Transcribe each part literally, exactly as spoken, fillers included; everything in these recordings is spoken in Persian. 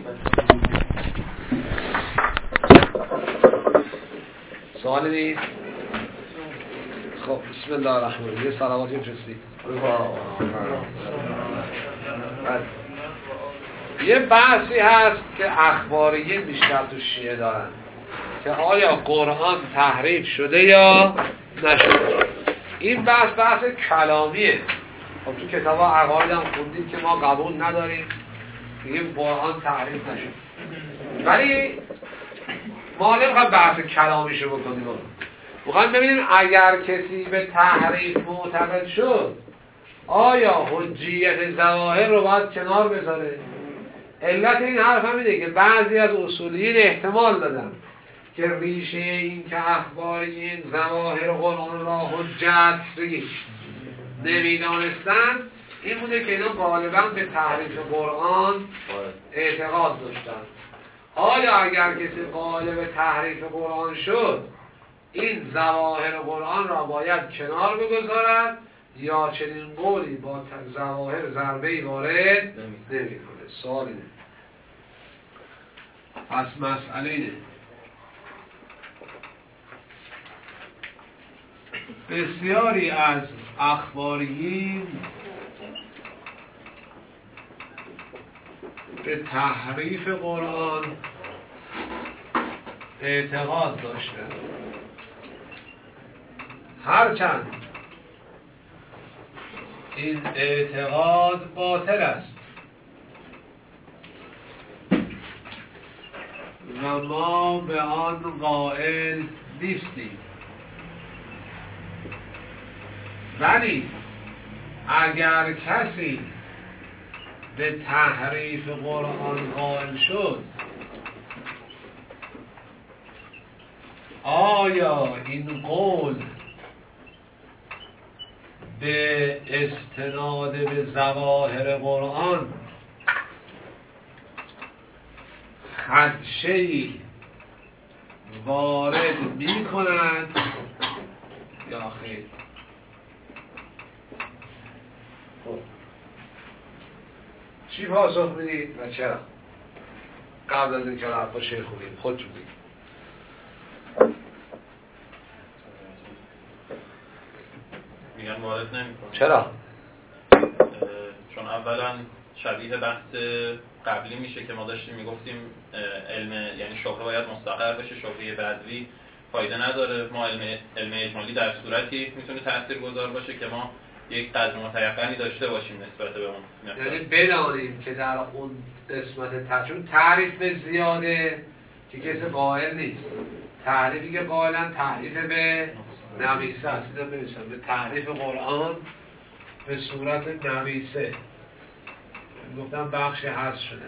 سوال نیست؟ خب بسم الله الرحمن الرحیم. یه صلواتی بفرستید. یه بحثی هست که اخباریین بیشتر تو شیعه دارن که آیا قرآن تحریف شده یا نشده. این بحث بحث کلامیه. خب تو کتاب عقاید هم خوندید که ما قبول نداریم این قرآن تحریف نشده، ولی ما نمیخوایم بحث کلامیشو بکنیم. میخوایم ببینیم اگر کسی به تحریف معتقد شد آیا حجیت ظواهر رو باید کنار بذاره. علت این حرف هم اینه که بعضی از اصولیین احتمال دادن که ریشه این که اخباریین ظواهر قرآن را حجت نمیدانستن این بوده که اینا غالبا به تحریف قرآن اعتقاد داشتن. آیا اگر کسی قالب تحریف قرآن شد این ظواهر قرآن را باید کنار بگذارد یا چنین قولی با ظواهر ضربه‌ای وارد نمی‌کنه؟ سوال اینه. پس مسئله اینه، بسیاری از اخباریین به تحریف قرآن اعتقاد داشتند، هرچند این اعتقاد باطل است و ما به آن قائل نیستیم. ولی اگر کسی به تحریف قرآن قائل شد آیا این قول به استناد به ظواهر قرآن خدشه‌ای وارد می کند یا خیر؟ چی پاسخ میدید و چرا؟ قبل از اینکه حرفا شیخ خوبیم خودتون بگید. میگن وارد نمی‌کنه. چرا؟ چون اولا شبیه بحث قبلی میشه که ما داشتیم میگفتیم علم یعنی شبهه باید مستقر بشه، شبهه بدوی فایده نداره. ما علم علم اجمالی در صورتی میتونه تاثیرگذار باشه که ما یک قدر متيقنی داشته باشیم نسبت به اون، یعنی بدانیم که در اون قسمت تشون تعریف زیاده که کسی قائل نیست. تعریفی که قائلن تعریف به نویسه است. اینو بنویسم به تعریف قرآن به صورت نویسه. گفتم بخش هست شده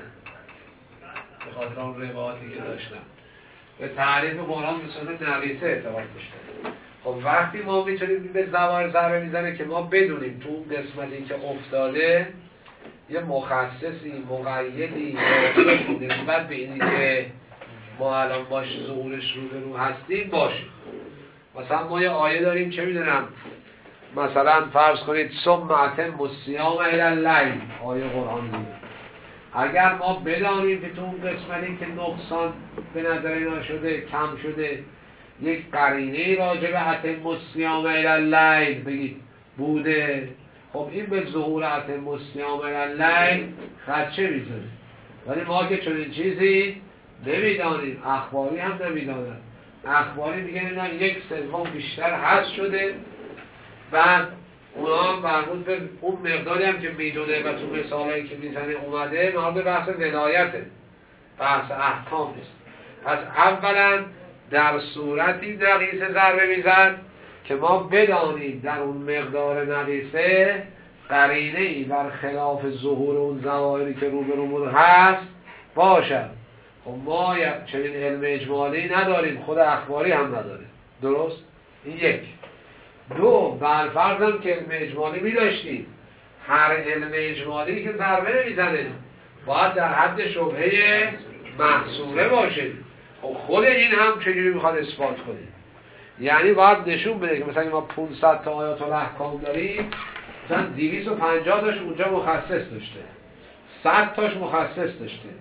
به خاطر اون روایاتی که داشتم. به تعریف قرآن به صورت نویسه اعتقاد داشتم. خب وقتی ما میتونیم به ظواهر ضربه میزنه که ما بدونیم تو اون قسمتی که افتاده یه مخصصی مقیدی نسبت به اینی که ما الان باش ظهورش رو به رو هستیم باشه. مثلا ما یه آیه داریم چه میدونم مثلا فرض کنید ثم اتموا الصیام الی اللیل، آیه قرآنی. اگر ما بدانیم که تو اون قسمتی که نقصان به نظر اینا شده کم شده یک قرینه راجع به اتموا الصیام الی اللیل بگید بوده، خب این به ظهور اتموا الصیام الی اللیل خدشه میزنه. ولی ما که چنین چیزی نمیدانیم، اخباری هم نمیدانن. اخباری میگن اینا یک سوم بیشتر حذف شده و اونا مربوط به اون مقداری هم که میدونه و تو مثالایی که میزنه اومده مربوط به بحث ولایته، بحث احکام نیست. پس اولا در صورتی نقیصه ضربه میزن که ما بدانیم در اون مقدار نقیصه قرینه ای بر خلاف ظهور اون ظواهری که روبرومون هست باشد. خب ما چنین علم اجمالی نداریم، خود اخباری هم نداره. درست؟ این یک. دو، برفرض هم که علم اجمالی می داشتیم، هر علم اجمالی که ضربه نمیزنه باید در حد شبهه محصوره باشه. خب خود این هم چجوری میخواد اثبات کنه؟ یعنی باید نشون بده که مثلا ما پانصد تا آیات الاحکام داریم، مثلا دویست و پنجاه تاش اونجا مخصص داشته، صد تاش مخصص داشته،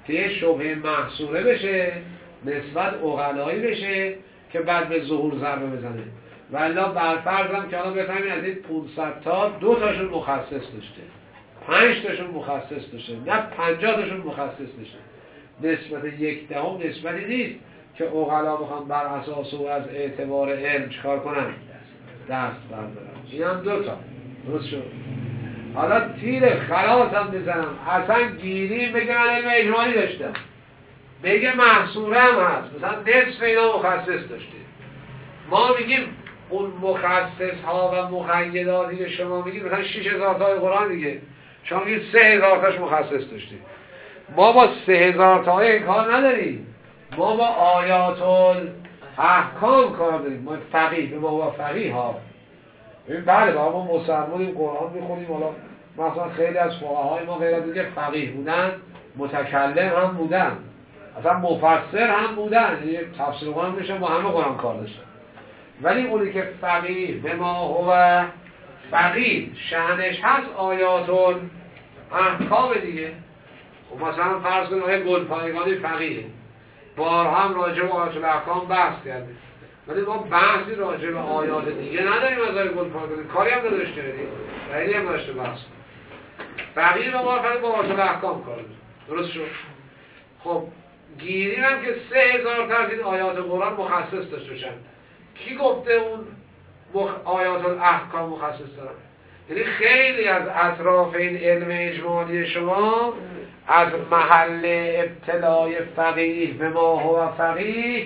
که یه شبهه محصوره بشه نسبت عقلایی بشه که بعد به ظهور ضربه بزنه. والا برفرضم که حالا بفهمید از این پانصد تا دو تاشون مخصص داشته، پنج تاشون مخصص داشته، نه پنجاه تاشون مخصص داشته. نسبت یک دهم نسبتی نیست که عقلا بخوام بر اساس و از اعتبار علم چکار کنن؟ دست بردارن. این هم دو تا درست شد. حالا تیر خلاص هم بزنم، اصلا گیری بگه من علم اجمالی داشتم، بگه محصوره هم هست، مثلا نصف اینا مخصص داشته، ما میگیم اون مخصص ها و مقیداتی که شما میگید مثلا شش هزار تای قرآن دیگه، شما میگید سه هزار تاش مخصص داشته. ما با سه هزار تای این کار نداریم، ما با آیات الاحکام کار داریم. ما فقیه به ما با فقیه ها ببین، بله با ما مسلمانیم، قرآن میخونیم، حالا مثلا خیلی از فقهای ما غیر از اینکه فقیه بودن متکلم هم بودن، اصلا مفسر هم بودن، یعنی تفسیر قرآن میشه با همه قرآن کار داشتن. ولی اونی که فقیه به ما هو فقیه شأنش هست آیات احکام دیگه. خب مثلا فرض کنید آیه گلپایگانی فقیه، بارها هم راجع به آیات الاحکام بحث کرده، ولی ما بحثی راجع به آیات دیگه نداریم از آیه گلپایگانی، کاری هم نداشته بدیم، خیلی هم داشته بحث. فقیه به ما فقط با آیات الاحکام کار داره، درست شد؟ خب گیریم هم که سه هزار تا از این آیات قرآن مخصص داشته باشن. کی گفته اون مخ... آیات الاحکام مخصص دارن؟ یعنی خیلی از اطراف این علم اجمالی شما از محل ابتلای فقیه به ما هو فقیه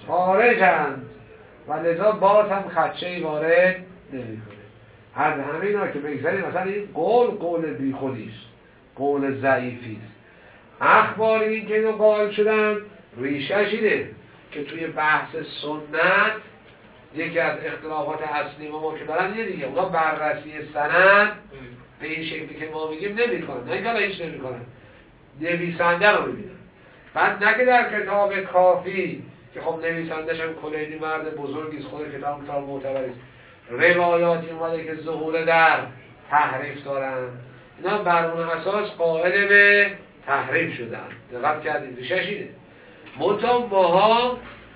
خارجند و لذا باز هم خدشه‌ای وارد نمی‌کنه. از همینا که بگذاریم مثلا این قول قول بی خودیست، قول ضعیفیست. اخبار این که اینو قائل شدن ریشش اینه که توی بحث سنت یکی از اختلافات اصلی ما که دارن یه دیگه، اونا بررسی سند به این شکلی که ما میگیم نمی کنن، نه اینکه هیچ نمی کنن، نویسنده رو میبینن. بعد نه که در کتاب کافی که خب نویسندش هم کلینی مرد بزرگیست، خود کتاب کتاب معتبریست، روایاتی اومده که ظهور در تحریف دارن، اینا بر اون اساس قائل به تحریف شدن. دقت کردید ریشش اینه. منتها ماها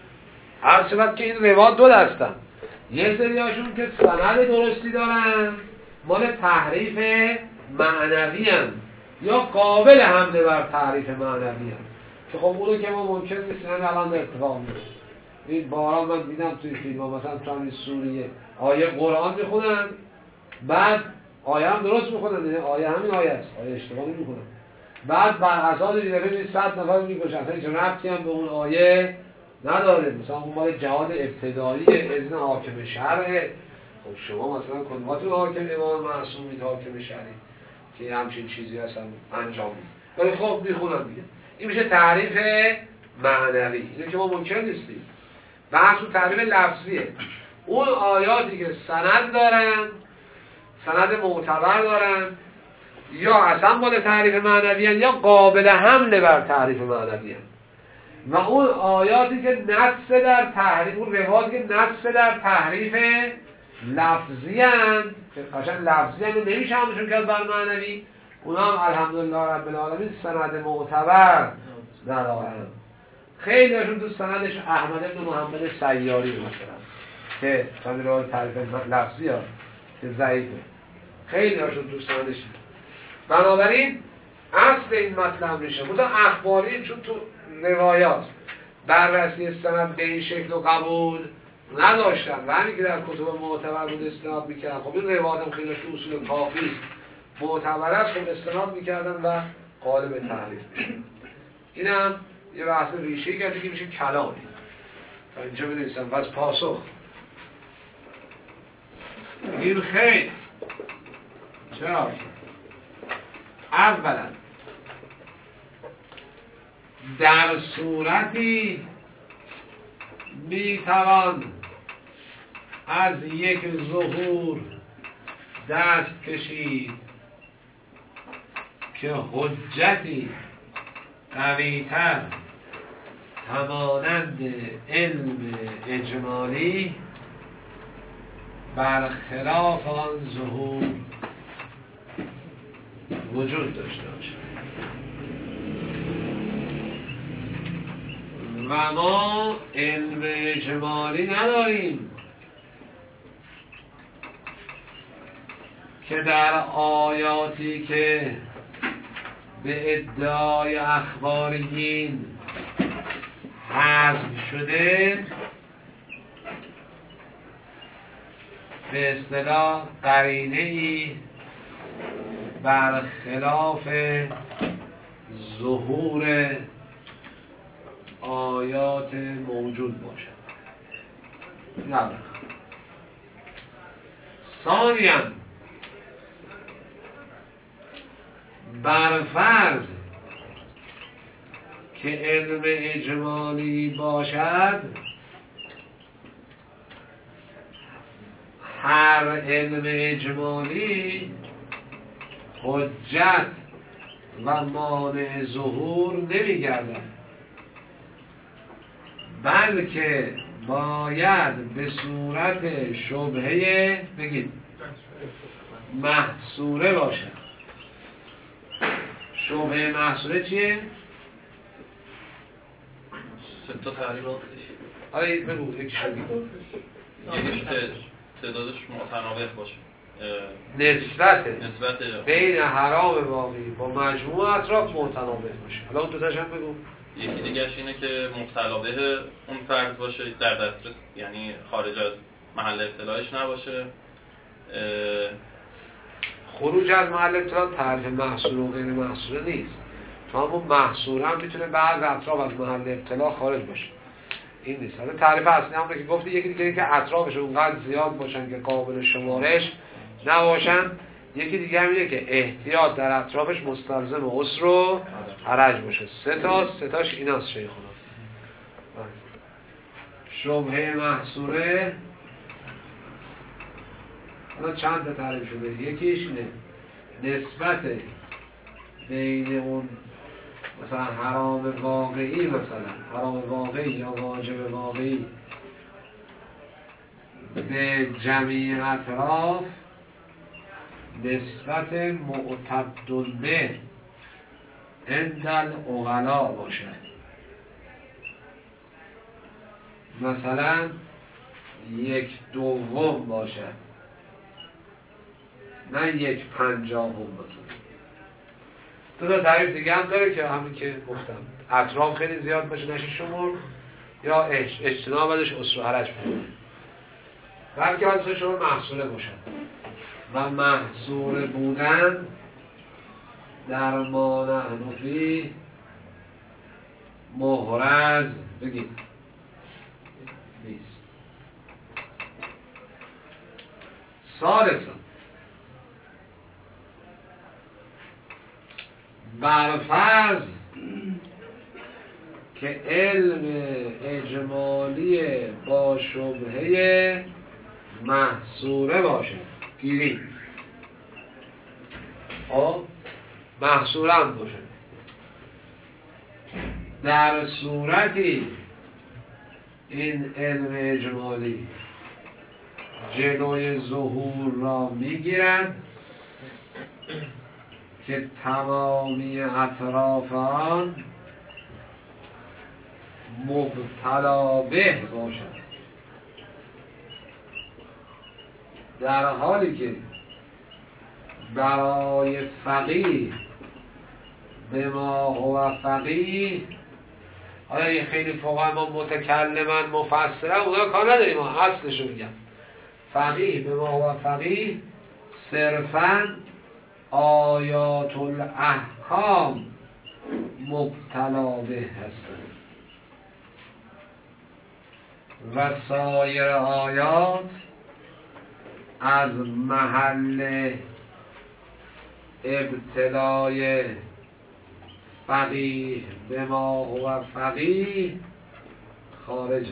هر صورت که این روایات دو دستن، یه سریاشون که سند درستی دارن مال تحریف معنوی هم یا قابل حمله بر تحریف معنوی هم، که خب اونو که ما ممکن نیست الان اتفاق میفته. این بارا من دیدم توی فیلم ها، مثلا تو همین سوریه آیه قرآن میخونن، بعد آیه هم درست میخونن، آیه همین آیه است، آیه اشتباه میخونن، بعد بر اساس این دفعه صد نفر میکشن، اصلا هیچ ربطی هم به اون آیه نداره، مثلا اون مال جهاد ابتدایی اذن حاکم شرعه. خب شما مثلا کدوماتون حاکم امام معصومید حاکم شرعی که همچین چیزی هستن انجام میدید، ولی خب میخونن دیگه. این میشه تعریف معنوی، اینه که ما ممکن نیستیم. بحث و تعریف لفظیه، اون آیاتی که سند دارن، سند معتبر دارن، یا اصلا مال تعریف معنوی هن یا قابل حمله بر تعریف معنوی هن. و اون آیاتی که نص در تحریف، اون روایاتی که نص در تحریف لفظی هن که قشنگ لفظی هن نمیشه همشون کرد بر معنوی، اونا هم الحمدلله رب العالمین سند معتبر ندارن. خیلی هاشون تو سندش احمد بن محمد سیاری مثلا که سند روایت تعریف لفظی ها که ضعیفه، خیلی هاشون تو سندش. بنابراین اصل این مطلب میشه بودا اخباری، چون تو روایات بررسی سند به این شکل و قبول نداشتن و همین که در کتب معتبر بود استناد میکردن. خب این روایات هم خیلی تو اصول کافی معتبر است، خب استناد میکردن و قالب تحریف میشن. این هم یه بحث ریشه‌ای که دیگه میشه کلامی تا اینجا بنویسم. پس پاسخ این خیلی چرا؟ اولا در صورتی میتوان از یک ظهور دست کشید که حجتی قوی‌تر همانند علم اجمالی برخلاف آن ظهور وجود داشته باشد. و ما علم اجمالی نداریم که در آیاتی که به ادعای اخباریین حذف شده به اصطلاح قرینه ای برخلاف ظهور آیات موجود باشد. نه. ثانیاً بر فرض که علم اجمالی باشد، هر علم اجمالی حجت و مانع ظهور نمی‌گردد، بلکه باید به صورت شبهه بگید محصوره باشد. شبهه محصوره چیه؟ سه تا تعریفاتش. آره بگو یک شبیه. یکیش تعدادش متناوب باشه. نسبت نسبت بین حرام واقعی با مجموع اطراف متناوب باشه. حالا اون دو تاشم بگو. یکی دیگهش اینه که مبتلا به اون فرد باشه، در دسترس، یعنی خارج از محل اطلاعش نباشه. خروج از محل اطلاع تعریف محصور و غیر محصور نیست. تو همون محصور هم میتونه بعض اطراف از محل اطلاع خارج باشه. این نیست. حالا تعریف اصلی هم که گفتی، یکی دیگه که اطرافش اونقدر زیاد باشن که قابل شمارش نباشن. یکی دیگه هم اینه که احتیاط در اطرافش مستلزم عسر و حرج باشه. سه تا سه تاش ایناست شیخونا. شبهه محصوره حالا چند تا تعریف شده. یکیش اینه نسبت بین اون مثلا حرام واقعی، مثلا حرام واقعی یا واجب واقعی به جمیع اطراف نسبت معتد به عند العقلا باشد. مثلا یک دوم باشد، نه یک پنجاهم. مثلا دو تا تعریف دیگه هم داره که همین که گفتم، اطراف خیلی زیاد باشه نشه شمار، یا اجتناب ازش عسر و حرج باشه، بلکه باید شما محصوره باشد. و محصور بودن در ما نحن فی محرز بگید نیست. ثالثا برفرض که علم اجمالی با شبهه محصوره باشه، گیری آه محصوره هم باشه، در صورتی این علم اجمالی جلوی ظهور را میگیرد که تمامی اطراف آن مبتلا به باشد، در حالی که برای فقیه به ما هو فقیه، حالا یه خیلی فقها ما متکلمن مفسرن اونا کار نداریم، ما اصلشو میگم. فقیه به ما هو فقیه صرفاً آیات الاحکام مبتلا به هستند و سایر آیات از محل ابتلای فقیه به ما هو فقیه خارجه.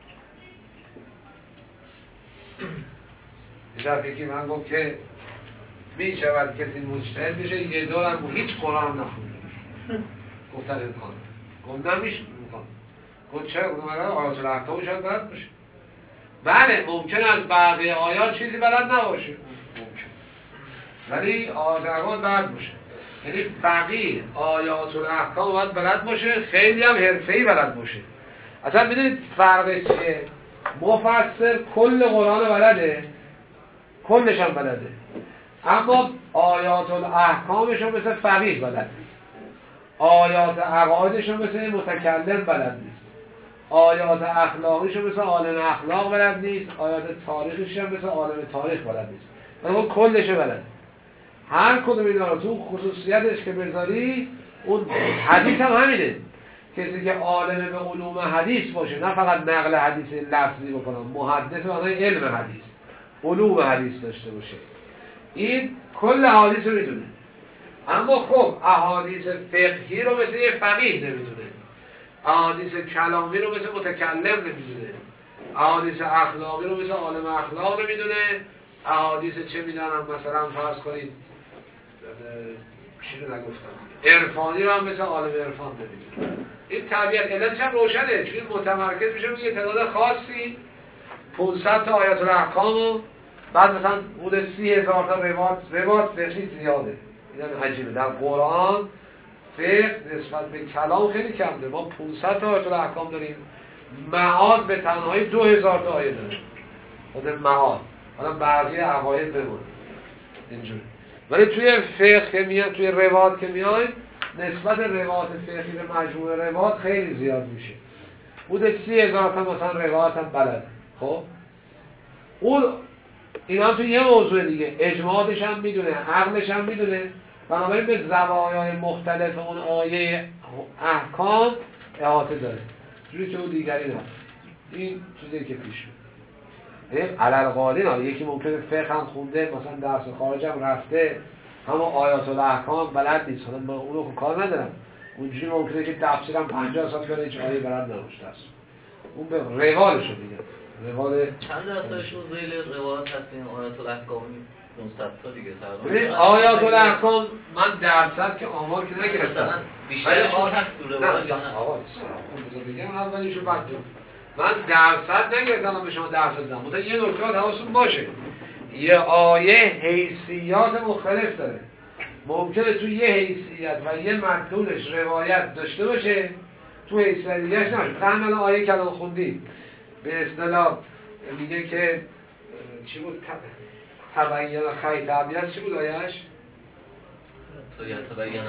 یه یکی من گفت که می شود کسی مجتهد بشه یه دور هم هیچ قرآن نخونده. گفتن امکان گفت نمیشه امکان. گفت چرا؟ گفت مگر آیات الاحکام شاید بلد باشه. بله ممکن است بقیه آیات چیزی بلد نباشه، ممکن، ولی آیات الاحکام بلد باشه. یعنی فقیه آیات الاحکام باید بلد باشه، خیلی هم حرفه‌ای بلد باشه. اصلا میدونید فرقش چیه؟ مفسر کل قرآن بلده، کلش هم بلده، اما آیات الاحکامش هم مثل فقیه بلد نیست، آیات عقایدش هم مثل متکلم بلد نیست، آیات اخلاقیش هم مثل عالم اخلاق بلد نیست، آیات تاریخیش هم مثل عالم تاریخ بلد نیست، اما کلش بلد. هر کدوم اینا رو تو خصوصیتش که بذاری، اون حدیث هم همینه، کسی که عالم به علوم حدیث باشه، نه فقط نقل حدیث لفظی بکنه، محدث معنای علم حدیث، علوم حدیث داشته باشه، این کل حدیث رو میدونه. اما خب احادیث فقهی رو مثل یه فقیه نمیدونه، احادیث کلامی رو مثل متکلم نمیدونه، احادیث اخلاقی رو مثل عالم اخلاق نمیدونه، احادیث چه میدونم مثلا فرض کنید چی رو نگفتم، عرفانی رو هم مثل عالم عرفان نمیدونه. این طبیعت علتش هم روشنه، چون متمرکز میشه روی تعداد خاصی، پانصد تا آیات الاحکام و بعد مثلا بوده سی هزار تا روایت روایت فقهی زیاده. این هم عجیبه، در قرآن فقه نسبت به کلام خیلی کمده، ما پانصد تا آیات الاحکام داریم، معاد به تنهایی دو هزار تا آیه داره خود معاد، حالا بعضی عقاید بمونه اینجوری. ولی توی فقه که میاد، توی روایت که میاد، نسبت روایت فقهی به مجموعه روایت خیلی زیاد میشه، بوده سی هزار تا مثلا روایت هم بلده. خب اون این هم توی یه موضوع دیگه، اجماعاتش هم میدونه، عقلش هم میدونه، بنابراین به زوایای مختلف اون آیه احکام احاطه داره، جوری که اون دیگری داره. این چیزی که پیش میاد. علالقالین ها یکی ممکنه فقه هم خونده، مثلا درس خارج هم رفته، اما آیات الاحکام بلد نیست، حالا من اونو کار ندارم، اونجوری ممکنه که تفسیرم پنجاه سال کنه هیچ آیه بلد نباشته است، اون به روالشو دیگه. روال چند درصدش رو ذیل روایت هستین آیات الاحکامی؟ پانصد تا دیگه تقریبا. آیات الاحکام من درصد که آمار که نگرفتم، بیشتر آیات هست تو روایت یا نه؟ آقا بگم اولیشو بعد من درصد نگرفتم به شما درصد بدم، مثلا یه نکته حواستون باشه، یه آیه حیثیات مختلف داره، ممکنه تو یه حیثیت و یه مدلولش روایت داشته باشه، تو حیثیت دیگه‌اش نباشه. مثلا الان آیه کلام خوندیم به اصطلاح میگه که چی بود؟ تبین خیط ابیض، چی بود آیه‌اش؟ تو یتبین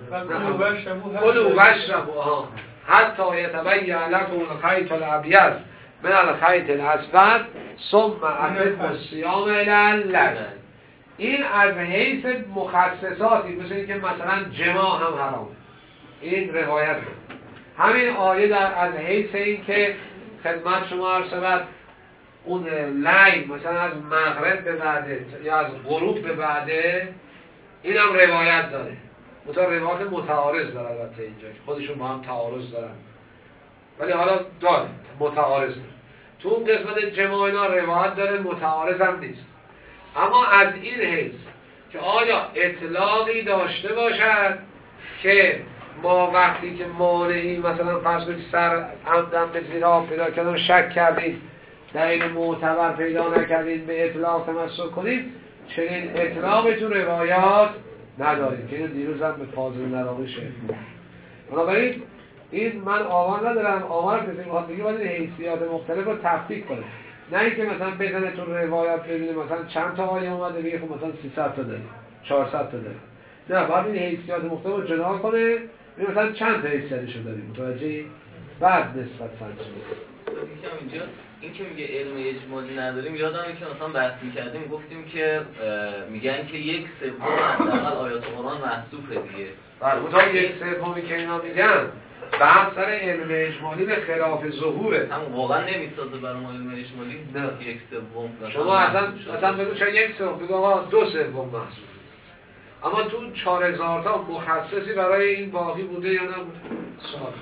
کلوا واشربوا، آها، حتی یتبین لکم الخیط الابیض من الخیط الاسود ثم اتموا الصیام الی الليل. این از حیث مخصصاتی، مثل اینکه مثلا جماع هم حرامه، این روایت بود. همین آیه در از حیث این که خدمت شما عرض شود اون لیل مثلا از مغرب به بعده یا از غروب به بعده، این هم روایت داره، مثلا روایت متعارض داره، البته اینجا خودشون با هم تعارض دارن، ولی حالا داره متعارض داره. تو اون قسمت جماع اینا روایت داره، متعارض هم نیست. اما از این حیث که آیا اطلاقی داشته باشد که ما وقتی که مانعی مثلا فرض کنید سر عمدن به زیر آب پیدا کردن شک کردید، دلیل معتبر پیدا نکردید، به اطلاق تمسک کنید، چنین اطلاقی تو روایات ندارید که اینو دیروز هم به فاضل نراقی شد. بنابراین این من آمار ندارم، آمار کسی میخواد بگه باید حیثیات مختلف رو تفکیک کنه، نه اینکه مثلا بزنه تو روایات ببینه مثلا چند تا آیه اومده بگه خب مثلا سیصد تا داریم، چهارصد تا داریم، نه، باید این حیثیات مختلف رو جدا کنه، مثلا چند تا حیثیتشو داریم متوجهی؟ بعد نسبت سنجی یکم اینجا این که میگه علم اجمالی نداریم، یادمه که مثلا بحث می‌کردیم گفتیم که میگن که یک سوم حداقل آیات قرآن محذوفه دیگه. بله، اون یک سومی که اینا میگن بحث سر علم اجمالی به خلاف ظهوره. هم واقعا نمیسازه برای ما علم اجمالی؟ نه. یک سوم. شما اصلا اصلا بگو چرا یک سوم، بگو آقا دو سوم محذوفه. اما تو چهار هزار تا مخصصی برای این باقی بوده یا نبوده؟ سوال.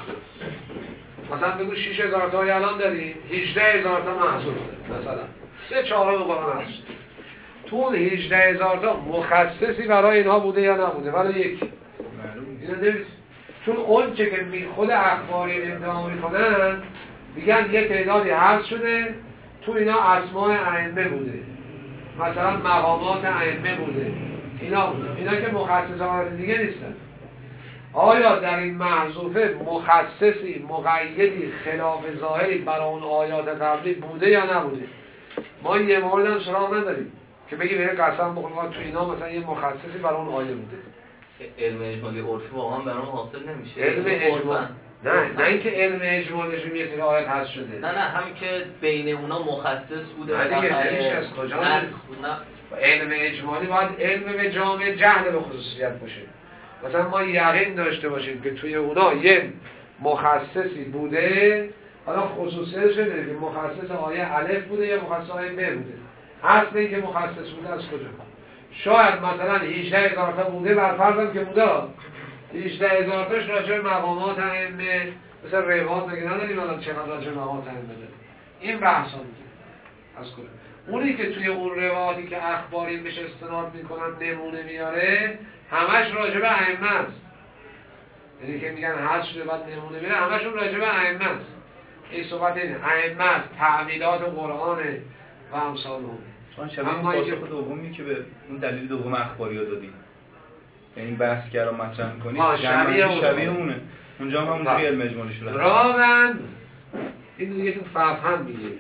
مثلا بگو شش هزار تا الان داریم، هجده هزار تا محذوف داریم مثلا. سه چهارم قرآن هست. تو اون هجده هزار تا مخصصی برای اینها بوده یا نبوده؟ ولی یک. اینو نمی‌دونید. چون اون چه که خود اخباری ادعا میکنن میگن یه تعدادی حذف شده، تو اینا اسماء ائمه بوده، مثلا مقامات ائمه بوده، اینا بوده. اینا که مخصصات دیگه نیستن. آیا در این محذوفه مخصصی مقیدی خلاف ظاهری برای اون آیات قبلی بوده یا نبوده؟ ما یه مورد هم سراغ نداریم که بگی به قسم بخوریم تو اینا مثلا یه مخصصی برای اون آیه بوده. علم اجمالی عرفی واقعا برام حاصل نمیشه. علم اجمالی نه نه اینکه علم اجمالیشون یه سری آیات هست شده، نه نه همین که بین اونا مخصص بوده. نه دیگه نمیشه از کجا؟ نه علم اجمالی باید علم به جامع جهل به خصوصیت باشه. مثلا ما یقین داشته باشیم که توی اونا یه مخصصی بوده، حالا خصوصیتش نداره که مخصص آیه الف بوده یا مخصص آیه ب بوده. اصل این که مخصص بوده از کجا؟ شاید مثلا هجده هزار تا بوده، بر فرضم که بوده هجده هزار تاش راجع به مقامات ائمه مثلا روایات مگه نداریم الان چقدر راجع به مقامات ائمه داره. این بحثا بوده از کجا؟ اونی که توی اون روایاتی که اخباری بهش استناد میکنن نمونه میاره همش راجع به ائمه است. یعنی که میگن حذف شده بعد نمونه میاره همشون راجع به ائمه است. این صحبت اینه ائمه است، تعویلات قرآن و امثال اون. چون شبیه این پاسخ دومی که به اون دلیل دوم اخباری ها دادیم، یعنی بحث کردن مطرح می‌کنید شبیه, شبیه اونه. اونجا هم اونجوری علم اجمالی شده. راون این دیگه تو فهم میگه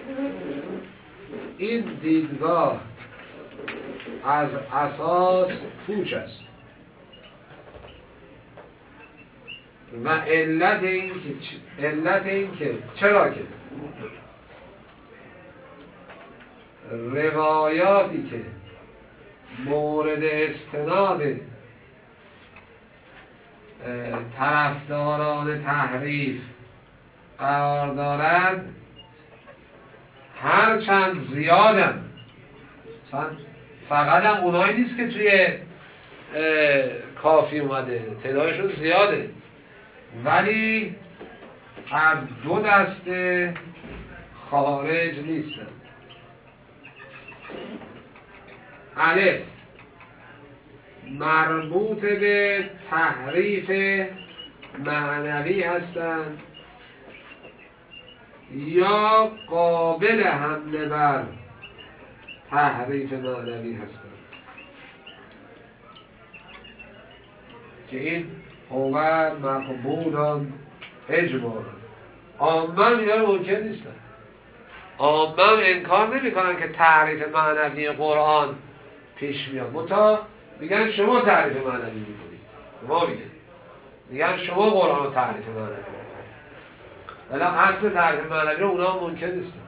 این دیدگاه از اساس پوچ است و علت این که علت این که چرا که روایاتی که مورد استناد طرفداران تحریف قرار دارند هر چند زیادن، فقط هم اونایی نیست که توی کافی اومده، تعدادشون زیاده، ولی از دو دسته خارج نیستن. الف مربوط به تحریف معنوی هستند یا قابل حمله بر تحریف معنوی هستند که این هو مقبولان اجمالا. عامه اینا رو ممکن نیستن، عامه انکار نمی کنن که تحریف معنوی قرآن پیش میاد، منتها میگن شما تعریف معنوی میکنید، ما میگن میگن شما قرآن رو تعریف معنوی میکنید، ولی اصل تعریف معنوی رو اونا ممکن نیستن.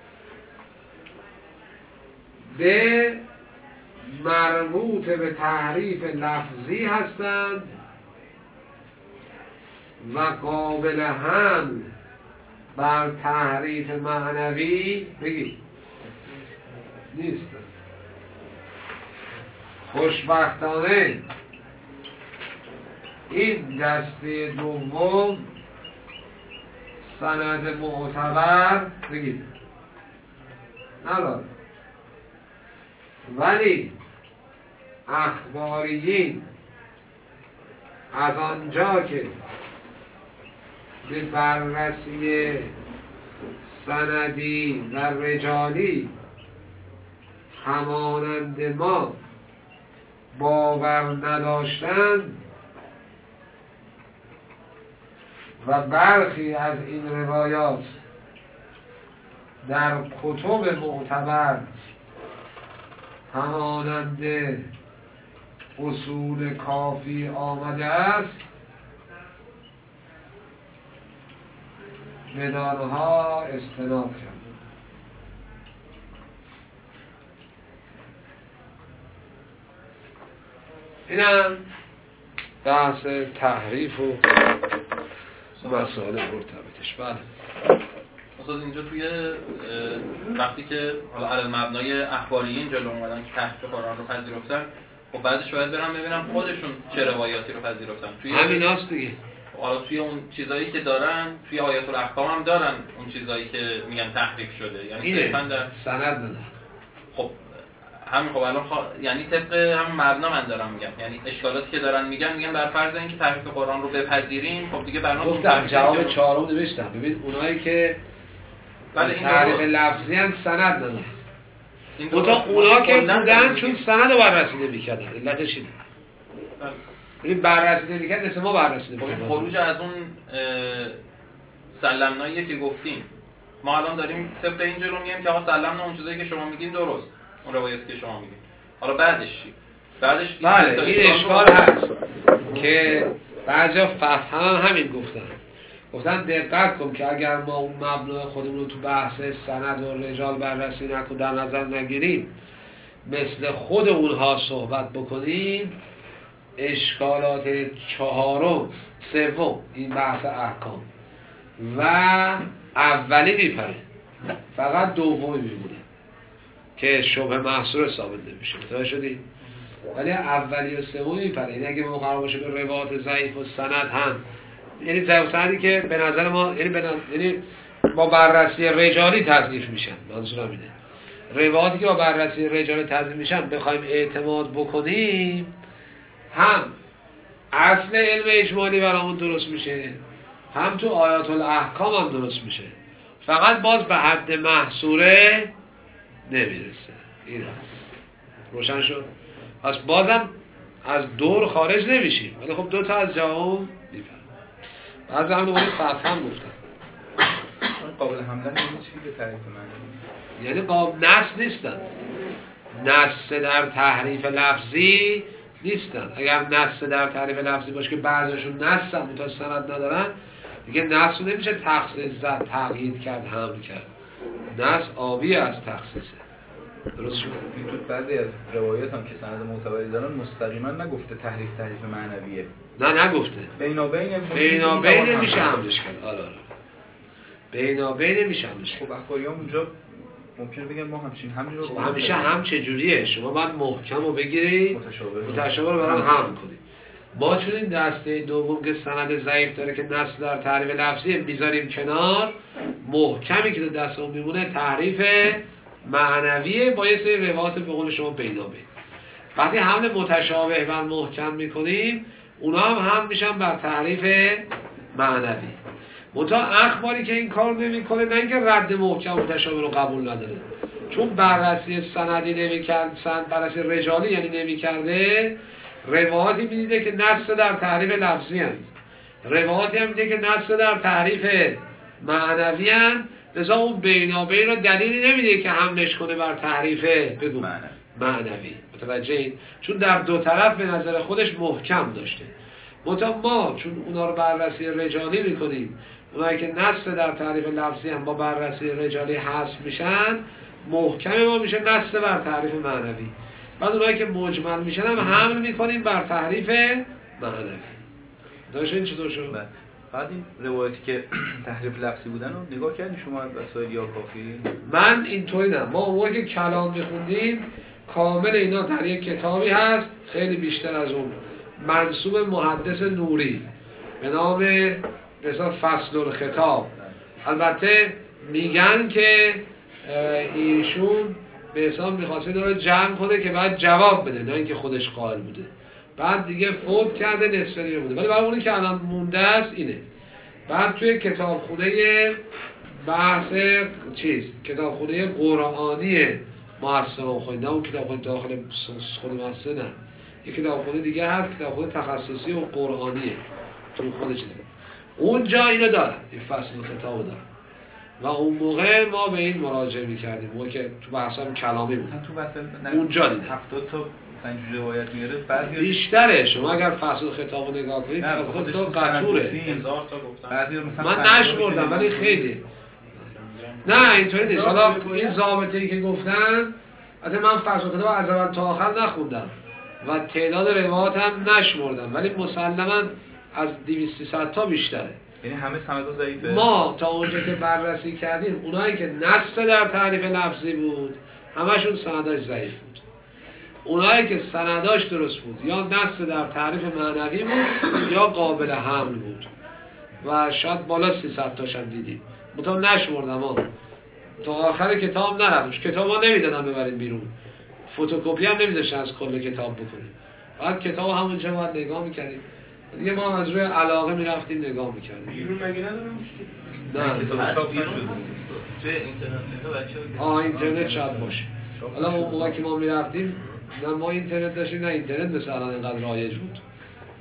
به مربوط به تحریف لفظی هستند و قابل حمل بر تحریف معنوی بگید نیستند. خوشبختانه این دسته دوم سند معتبر بگید نداره، ولی اخباریین از آنجا که به بررسی سندی و رجالی همانند ما باور نداشتند و برخی از این روایات در کتب معتبر همانند اصول کافی آمده است، بدانها استناد کرد. اینم بحث تحریف و مسائل مرتبطش. بله استاد اینجا توی وقتی که حالا علی مبنای اخباریین جلو اومدن که تحریف قرآن رو پذیرفتن، خب بعدش باید برم ببینم خودشون چه روایاتی رو پذیرفتن. توی همیناست دیگه. حالا توی اون چیزایی که دارن توی آیات الاحکام هم دارن اون چیزایی که میگن تحریف شده، یعنی صرفاً در سند دادن. خب همین خب الان خوا... یعنی طبق همون مبنا من دارم میگم، یعنی اشکالاتی که دارن میگن میگن بر فرض اینکه تحریف قرآن رو بپذیریم، خب دیگه برنامه گفتم جواب چهارم نوشتم. ببین اونایی که ولی این تعریف لفظی هم سند دادن، اون اونا که بودن چون سند رو بررسی نمی‌کردن، علتش اینه. این بررسی نمی‌کرد مثل ما بررسی نمی‌کرد. خروج از اون سلمناییه که گفتیم، ما الان داریم طبق این جلو میگیم که آقا سلمنا اون چیزایی که شما میگین درست، اون روایتی که شما میگین. حالا بعدش چی؟ بعدش بله این اشکال هست که بعضیا فهم همین گفتن گفتن دقت کن که اگر ما اون مبنای خودمون رو تو بحث سند و رجال بررسی نکن در نظر نگیریم، مثل خود اونها صحبت بکنیم، اشکالات چهارم سوم این بحث احکام و اولی میپره، فقط دومی میمونه که شبه محصور ثابت نمیشه. متوجه شدی؟ ولی اولی و سومی میپره. این اگه ما قرار باشه به روایات ضعیف و سند هم، یعنی ضعیف سندی که به نظر ما یعنی, نظر... یعنی با بررسی رجالی تضعیف میشن، منظورم اینه روایاتی که با بررسی رجالی تضعیف میشن بخوایم اعتماد بکنیم، هم اصل علم اجمالی برامون درست میشه، هم تو آیات الاحکام هم درست میشه، فقط باز به حد محصوره نمیرسه. این هست. روشن شد؟ پس بازم از دور خارج نمیشیم، ولی خب دو تا از جواب میفرم. بعض همین مورد فتح هم گفتن قابل حمله نیست چی به تعریف من، یعنی قابل نص نیستن، نص در تحریف لفظی نیستن. اگر نص در تعریف لفظی باشه که بعضیشون نصن تا سند ندارن، دیگه نص رو نمیشه تخصیص زد، تقیید کرد، حمل کرد. نص آبی از تخصیصه. درست شد؟ این تو بعضی از روایات هم که سند معتبری دارن مستقیما نگفته تحریف تحریف معنویه. نه نگفته. بینابین بینابین میشه حملش کرد. آره آره. بینابین میشه حملش کرد. خب اخباریان اونجا ممکنه بگن ما همچین همین رو خب همیشه هم چجوریه؟ شما باید محکم رو بگیرید، متشابه متشابه رو برام هم کنید. ما چون این دسته دوم که سند ضعیف داره که نص در تعریف لفظی میذاریم کنار، محکمی که در دستمون میمونه تعریف معنویه با یه سری روایات به قول شما بینابین. وقتی حمل متشابه و محکم میکنیم، اونا هم هم میشن بر تعریف معنوی. منتها اخباری که این کار نمیکنه، نه اینکه رد محکم متشابه رو قبول نداره، چون بررسی سندی نمیکرد، سند بررسی رجالی یعنی نمیکرده، روایاتی میدیده که نص در تعریف لفظی هست، روایاتی هم میده که نص در تعریف معنوی هست. لذا اون بینابین رو دلیلی نمیده که حملش کنه بر تعریف بگو معنوی. متوجه این؟ چون در دو طرف به نظر خودش محکم داشته. منتها ما چون اونا رو بررسی رجالی میکنیم، اونایی که نص در تعریف لفظی هم با بررسی رجالی حذف میشن، محکم ما میشه نص بر تعریف معنوی. بعد اونایی که مجمل میشن هم حمل میکنیم بر تعریف معنوی. داشته این چطور شد؟ بعد این روایتی که تحریف لفظی بودن رو نگاه کردی شما از وسایل یا کافی؟ من اینطوری نه. ما موقعی که کلام میخوندیم کامل اینا در یک کتابی هست، خیلی بیشتر از اون، منسوب محدث نوری به نام مثلا فصل الخطاب. البته میگن که ایشون به حساب میخواسته اینا رو جمع کنه که بعد جواب بده، نه اینکه خودش قائل بوده. بعد دیگه فوت کرده، نصف نیمه بوده. ولی برای اونی که الان مونده است اینه. بعد توی کتابخونه بحث چیز کتابخونه قرآنی مؤسسه خوندم، اون کتابخونه داخل خود مؤسسه نه، یک کتابخونه دیگه هست، کتابخونه تخصصی و قرآنیه تو خود چیزه، اونجا اینو دارن، این فصل خطاب دارن. و اون موقع ما به این مراجعه می‌کردیم، موقع که تو بحثام کلامی بود. تو بحث اونجا دیدم هفتاد تا اینجوری روایت میاره، بعضی بیشتره. شما اگر فصل خطابو نگاه کنید فصل خطاب قطوره، هزار تا گفتن. بعضی مثلا من نشمردم ولی خیلی. نه اینطوری نیست. حالا این ضابطه‌ای که گفتن، البته من فصل خطاب از اول تا آخر نخوندم و تعداد روایات هم نشمردم، ولی مسلماً از دویست سیصد تا بیشتره. یعنی همه سندها ضعیفه. ما تا اونجا که بررسی کردیم، اونایی که نص در تعریف لفظی بود همشون سنداش ضعیف بود. اونایی که سنداش درست بود یا نص در تعریف معنوی بود یا قابل حمل بود و شاید بالا سیصد تاش هم دیدیم. منتها نشمردم ها، تا آخر کتاب نرفتش. کتاب ها نمیدادن ببرید بیرون، فتوکپی هم نمیذاشتن از کل کتاب بکنیم. بعد کتاب همونجا باید نگاه میکردیم دیگه. ما از روی علاقه میرفتیم نگاه میکردیم. بیرون مگه ندارم؟ نه کتاب چاپ نشده. توی اینترنت بچه‌ها آه اینترنت شاید باشه. حالا اون موقع که ما میرفتیم نه ما اینترنت داشتیم نه اینترنت مثل الان اینقدر رایج بود.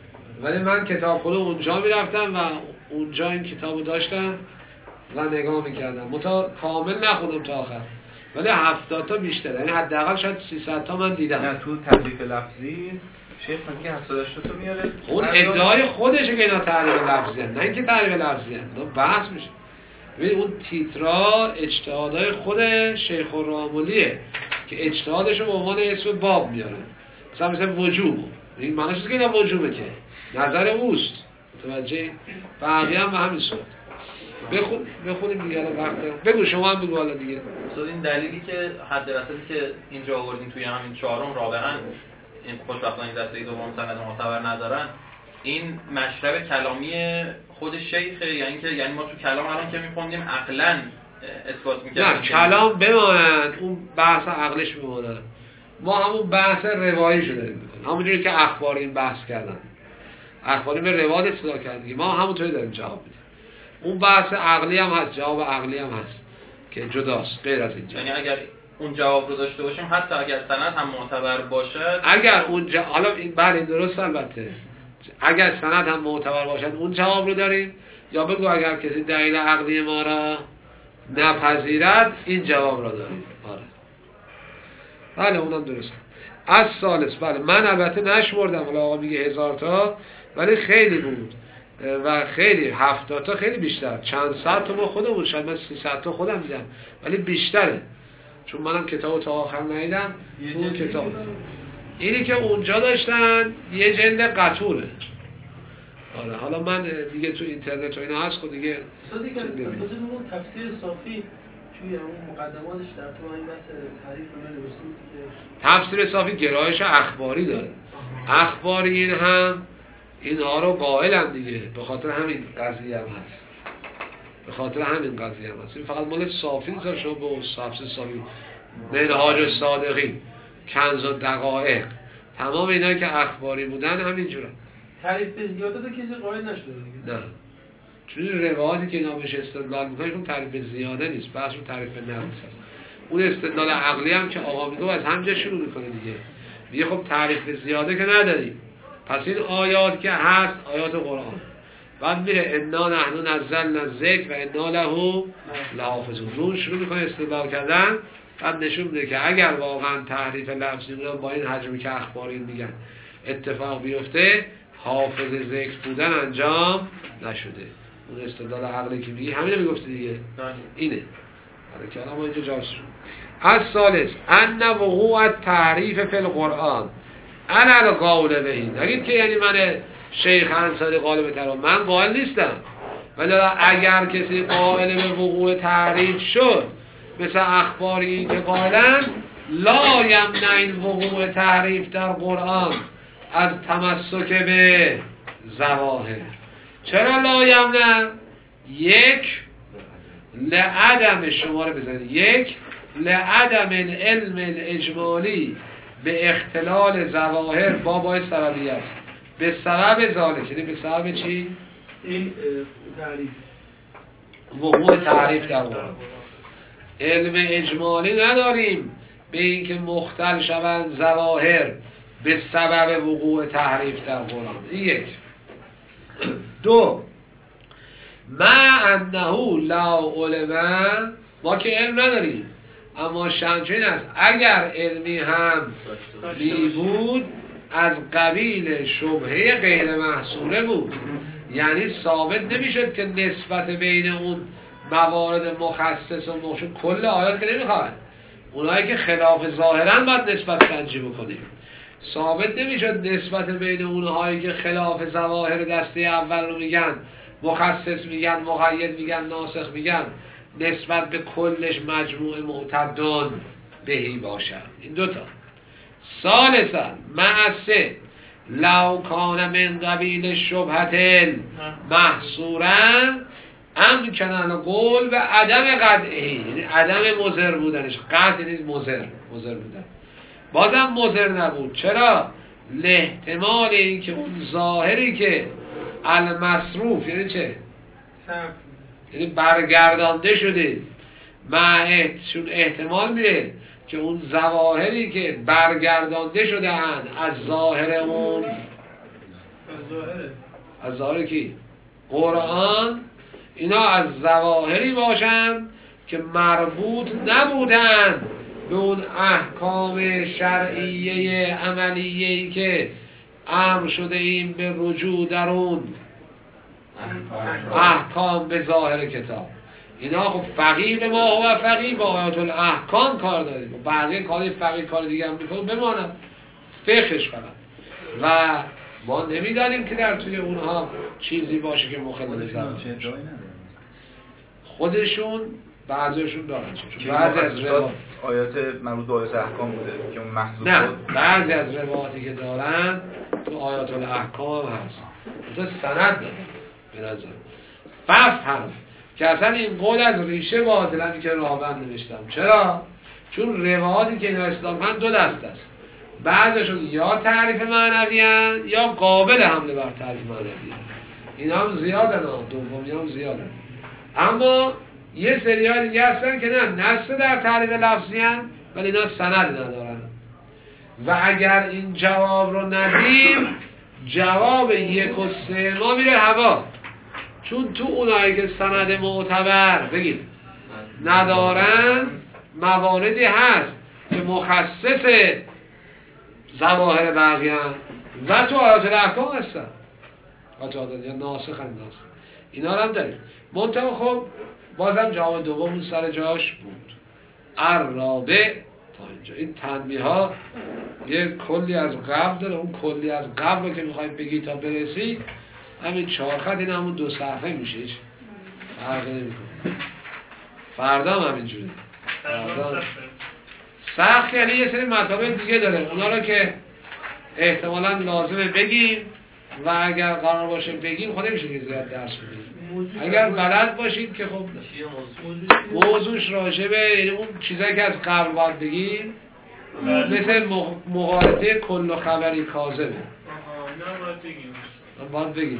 ولی من کتابخونه اونجا میرفتم و اونجا این کتابو داشتم و نگاه میکردم. متا کامل نخوندم تا آخر، ولی هفتاد تا بیشتر، یعنی حداقل شاید سیصد تا من دیدم. نه تو تعریف لفظی شیخ میگه هفتاد هشتاد تا میاره. اون ادعای خودشه که اینا تعریف لفظی هست، نه اینکه تعریف لفظی هست. اینا بحث میشه. ببین اون تیترا اجتهادهای خود شیخ الراملیه که اجتهادش رو به عنوان اسم باب میاره. مثلا مثل وجوب، این معنیش نیست که اینا وجوبه، که نظر اوست. متوجه؟ بقیه هم به همین صورت. بخون بخونیم دیگه الان وقت دارم. بگو شما هم بگو حالا دیگه. اصلا این دلیلی که حد وسطی که اینجا آوردین توی همین چهارم رابعاً این خوشبختانه این دسته دوم سند معتبر ندارن، این مشرب کلامی خود شیخه، یعنی که یعنی ما تو کلام الان که می‌خوندیم عقلاً اثبات می‌کردیم. نه کلام بماند، اون بحث عقلش بماند. ما همون بحث روایی شو داریم می‌کنیم. همونجوری که اخبار این بحث کردن. اخباری به روایت اصطلاح کردن. ما همونطوری داریم جواب میدیم. اون بحث عقلی هم هست، جواب عقلی هم هست که جداست غیر از اینجا. یعنی اگر اون جواب رو داشته باشیم، حتی اگر سند هم معتبر باشد، اگر اون جا... حالا این بله درست البته، اگر سند هم معتبر باشد اون جواب رو داریم، یا بگو اگر کسی دلیل عقلی ما را نپذیرد این جواب را داریم. آره بله اونم درست. از ثالث، بله من البته نشمردم، حالا آقا میگه هزار تا ولی خیلی بود و خیلی هفتاد تا خیلی بیشتر، چند صد تا ما خودمون، شاید من سیصد تا خودم دیدم ولی بیشتره، چون منم کتابو تا آخر ندیدم. اون کتاب اینی که اونجا داشتن یه جلد قطوره. آره حالا من دیگه تو اینترنت و اینا هست خود دیگه استاد دیگه اون تفسیر صافی توی اون مقدماتش در تو این بحث تعریف رو نوشته که تفسیر صافی گرایش اخباری داره. اخباری این هم اینها رو قائلن دیگه، به خاطر همین قضیه هم هست، به خاطر همین قضیه هم هست. این فقط مال صافی نیست، شما به تفسیر صافی، منهاج الصادقین، کنز الدقائق، تمام اینا که اخباری بودن همینجوره. تعریف به زیادت کسی قائل نشده دیگه. نه، چون روایتی که اینا بهش استدلال میکنه اون تعریف به زیاده نیست، بحث رو تعریف به نقص هست. اون استدلال عقلی هم که آقا میگه از همجا شروع میکنه دیگه، میگه خب تعریف به زیاده که نداریم، پس این آیات که هست آیات قرآن، بعد میره انا نحن نزلنا الذکر و انا له لحافظون، اون شروع میکنه استدلال کردن، بعد نشون میده که اگر واقعا تحریف لفظی بودن با این حجمی که اخباری میگن اتفاق بیفته، حافظ ذکر بودن انجام نشده. اون استدلال عقلی که میگی همینه میگفتی دیگه، اینه. حالا که الان ما اینجا جاست شد. از ثالث ان وقوع التحریف فی القرآن انا القول به این، نگید که یعنی من شیخ انصاری قائل به تحریف، من قائل نیستم، ولی اگر کسی قائل به وقوع تحریف شد مثل اخباری که قائلن، لا یمنع این وقوع تحریف در قرآن از تمسک به ظواهر. چرا لا یمنع؟ یک لعدم، شماره بزنید، یک لعدم العلم الاجمالی به اختلال ظواهر با باعث سببی است، به سبب ذالک، یعنی به سبب چی؟ این تعریف، وقوع تعریف در قرآن. علم اجمالی نداریم به اینکه مختل شوند ظواهر به سبب وقوع تحریف در قرآن. این یک. دو، ما انه لا علم، ما که علم نداریم، اما شمچین است اگر علمی هم بی بود از قبیل شبهه غیر محصوله بود، یعنی ثابت نمیشد که نسبت بین اون موارد مخصص و مخصوص، کل آیات که نمیخواد، اونایی که خلاف ظاهرن باید نسبت سنجی بکنیم، ثابت نمیشد نسبت بین اونهایی که خلاف ظواهر دسته اول رو میگن، مخصص میگن، مقید میگن، ناسخ میگن، نسبت به کلش مجموع معتدون بهی باشد. این دوتا. ثالثا معسه لو کان من قبیل شبهت محصورا امکنن قول به عدم قطعی، یعنی عدم مضر بودنش، قطع نیست، مضر مضر بودن، بازم مضر نبود. چرا؟ لاحتمال این که اون ظاهری که المصروف، یعنی چه؟ یعنی برگردانده شده، چون احتمال میره که اون ظواهری که برگردانده شده اند از ظاهر اون از ظاهره. از ظاهر کی؟ قرآن. اینا از ظواهری باشن که مربوط نبودن به اون احکام شرعیه عملیه‌ای که امر شده ایم به رجوع در اون احکام به ظاهر کتاب. اینا خب فقیه به ما و فقیه با آیات الاحکام کار داریم و بقیه کاری فقیه کار دیگه هم میکنم بمانم فقهش فقط و ما نمیدانیم که در توی اونها چیزی باشه که مخالف زمان خودشون بعضیشون دارن بعضی از روایات آیات مربوط به آیات احکام بوده که اون محذوف نه بود. بعضی از روایاتی که دارن تو آیات الاحکام هست تو سند داره به نظر فصل حرف که اصلا این قول از ریشه باطلن که راهبند نوشتم. چرا؟ چون روایاتی که این اسلام من دو دست است، بعضشون یا تعریف معنوی هستند یا قابل حمله بر تعریف معنوی هستند. اینا هم زیادن، دومی هم زیادن. اما یه سری ها دیگه هستن که نه نص در تعریف لفظی هستند ولی اینا سند ندارن و اگر این جواب رو ندیم جواب یک و سه ما میره هوا، چون تو اونایی که سند معتبر بگید ندارن مواردی هست که مخصص ظواهر بقیه و تو آیات الاحکام هستن یا ناسخ ناسخ اینا رو هم داریم. منطقه خب بازم جواب دوم سر جاش بود. الرابع تا اینجا این تنبیه ها یه کلی از قبل داره، اون کلی از قبل رو که میخوایم بگی تا برسی همین چهار خط این همون دو صفحه میشه، هیچ فرقی نمیکنه. فردا هم همینجوری فردا سخت یعنی یه سری مطالب دیگه داره اونا رو که احتمالاً لازمه بگیم و اگر قرار باشه بگیم خود نمیشه که زیاد درس بدیم. اگر بلد باشید که خب موضوعش راجبه یعنی اون چیزایی که از قبل باید بگیم مثل مغالطه کل و خبری کاذبه. آها نه باید بگیم باید بگیم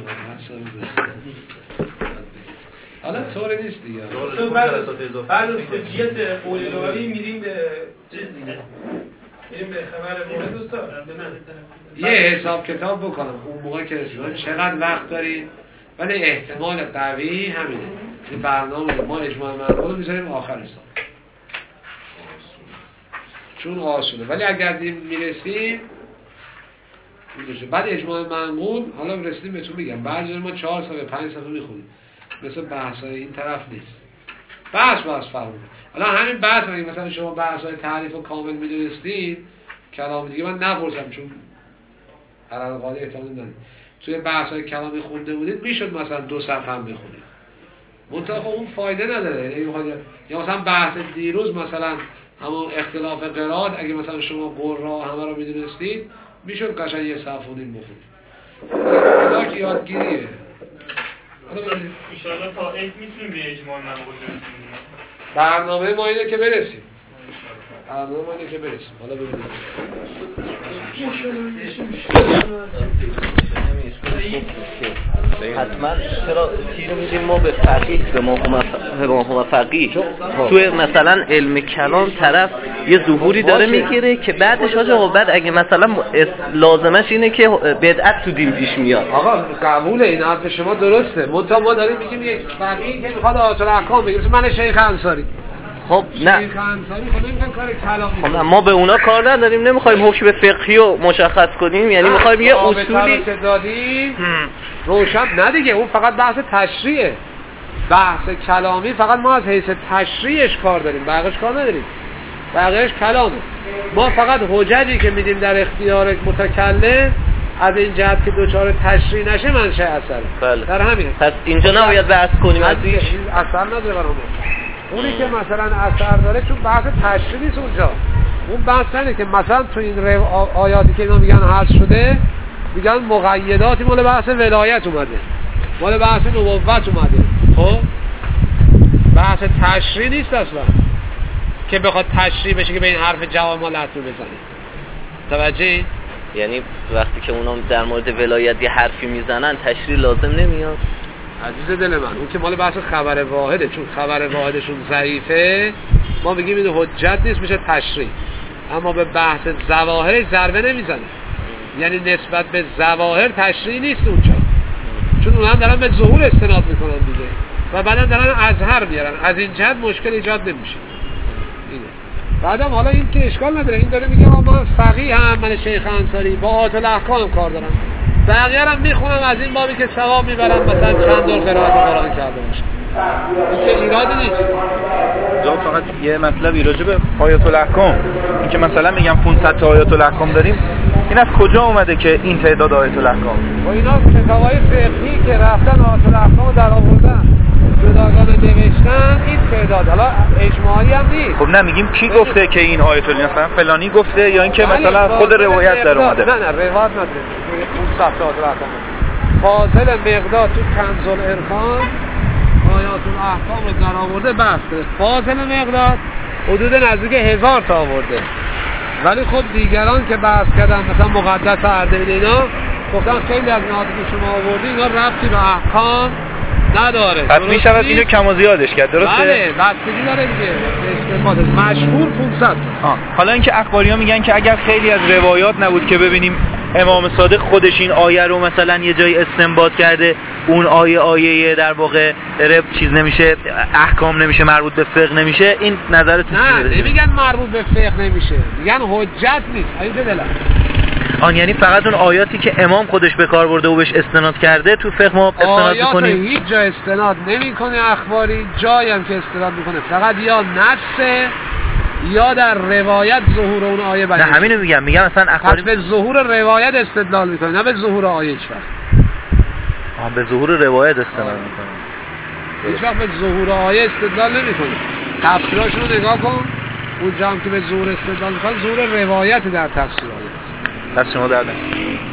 حالا طور نیست دیگه. بعد از حجیت قولداری میریم به چیز دیگه، میریم به خبر مورد استاد. یه حساب کتاب بکنم اون موقع که رسیدم چقدر وقت داریم، ولی احتمال قوی همینه این برنامه ما اجماع منقول رو میذاریم آخر حساب چون آسونه، ولی اگر دیم میرسیم میشه. بعد اجماع منقول حالا رسیدیم بهتون میگم بعضی ما چهار صفحه پنج صفحه میخونیم مثل بحثای این طرف نیست. بحث بحث فرمونه. حالا همین بحث اگه مثلا شما بحثای تعریف و کامل میدونستید کلام دیگه من نپرسم چون علل قاعده احتمال ندارید توی بحثای کلامی خونده بودید میشد مثلا دو صفحه هم بخونید منطقه خب اون فایده نداره. یا مثلا بحث دیروز مثلا همون اختلاف قرائت اگه مثلا شما قرا همه رو میدونستید میشد قشنگ یه صفحه و نیم بخونید. اینا که یادگیریه. انشاءالله تا علم میتونیم به اجماع منقول برسیم. برنامه ما اینه که برسیم. برنامه ما اینه که برسیم. حالا ببینیم. حتما چرا تیر میدیم ما به فقیه به ما فقیه توی مثلا علم کلام طرف یه ظهوری داره میگیره که بعدش آجا بعد اگه مثلا لازمش اینه که بدعت تو دین پیش میاد. آقا قبوله این حرف شما درسته منتها ما داریم میگیم یک فقیه که میخواد آیات الاحکام بگیره من شیخ انصاری خب نه شیخ انصاری خب نمیخواد کار کلامی خب ما به اونا کار نداریم نمیخوایم حکم فقهی رو مشخص کنیم یعنی میخوایم یه اصولی که دادیم روشن نه دیگه اون فقط بحث تشریعه. بحث کلامی فقط ما از حیث تشریعش کار داریم بقیش کار نداریم بقیش کلامه. ما فقط حجتی که میدیم در اختیار متکلم از این جهت که دوچار تشریع نشه منشأ اثره. بله. در همین پس اینجا نباید بحث کنیم از این اثر نداره برامون. اونی که مثلا اثر داره چون بحث تشریع نیست اونجا. اون بحث اینه که مثلا تو این آیاتی که اینا میگن حذف شده میگن مقیداتی مال بحث ولایت اومده مال بحث نبوت اومده. خب بحث تشریع نیست اصلا که بخواد تشریع بشه که به این حرف جواب ما لطمه بزنه. توجه؟ یعنی وقتی که اونا در مورد ولایت یه حرفی میزنن تشریع لازم نمیاد. عزیز دل من اون که مال بحث خبر واحده چون خبر واحدشون ضعیفه ما بگیم این حجت نیست میشه تشریع اما به بحث ظواهرش ضربه نمیزنه. یعنی نسبت به ظواهر تشریع نیست اونجا، چون اونها هم دارن به ظهور استناد میکنن دیگه و بعدا دارن اظهر میارن، از این جهت مشکل ایجاد نمیشه. اینه. بعدم حالا این که اشکال نداره، این داره میگه ما فقیه هم، من شیخ انصاری با آیات الاحکام کار دارم، بقیه هم میخونم از این بابی که ثواب میبرم مثلا چند دور قرائت قرآن کرده باشه. این که ایرادی نیست. جا فقط یه مطلبی راجع به آیات الاحکام، این که مثلا میگم پانصد تا آیات الاحکام داریم، این از کجا اومده که این تعداد آیات الاحکام؟ و اینا کتابای فقهی که رفتن آیات الاحکام در آوردن جداگانه نوشتن، این تعداد حالا اجماعی هم نیست. خب نمیگیم کی گفته که این آیت الاحکام مثلا فلانی گفته یا اینکه مثلا خود روایت در اومده؟ نه نه روایت نداره. پانصد تا آیات الاحکام فاضل مقداد تو کنز العرفان آیات الاحکام رو در آورده بحث کرده. فاضل مقداد حدود نزدیک هزار تا آورده، ولی خب دیگران که بحث کردن مثلا مقدس اردبیل اینا گفتن خیلی از نهاتی که شما آوردی اینا ربطی به احکام نداره. پس میشود اینو کم و زیادش کرد، درسته؟ بله، بستگی داره دیگه. استفاده مشهور پانصد. آه. حالا اینکه اخباری‌ها میگن که اگر خیلی از روایات نبود که ببینیم امام صادق خودش این آیه رو مثلا یه جایی استنباط کرده، اون آیه آیه در واقع رب چیز نمیشه، احکام نمیشه، مربوط به فقه نمیشه، این نظرتون چیه؟ نه نمیگن مربوط به فقه نمیشه، میگن حجت نیست. این چه دلم آن یعنی فقط اون آیاتی که امام خودش به کار برده و بهش استناد کرده تو فقه ما استناد می‌کنیم. آیات هیچ جا استناد نمی‌کنه اخباری، جایی هم که استناد می‌کنه فقط یا نص یا در روایت ظهور اون آیه بیان. نه همینو میگم، میگم مثلا اخباری به ظهور روایت استدلال می‌کنه، نه به ظهور آیه هیچ وقت. آه به ظهور روایت استناد می‌کنه. هیچ وقت به ظهور آیه استدلال نمی‌کنه. تفسیراشو رو نگاه کن، اونجا هم که به ظهور استدلال می‌کنه ظهور روایت در تفسیر آیه. دست شما در نکنه.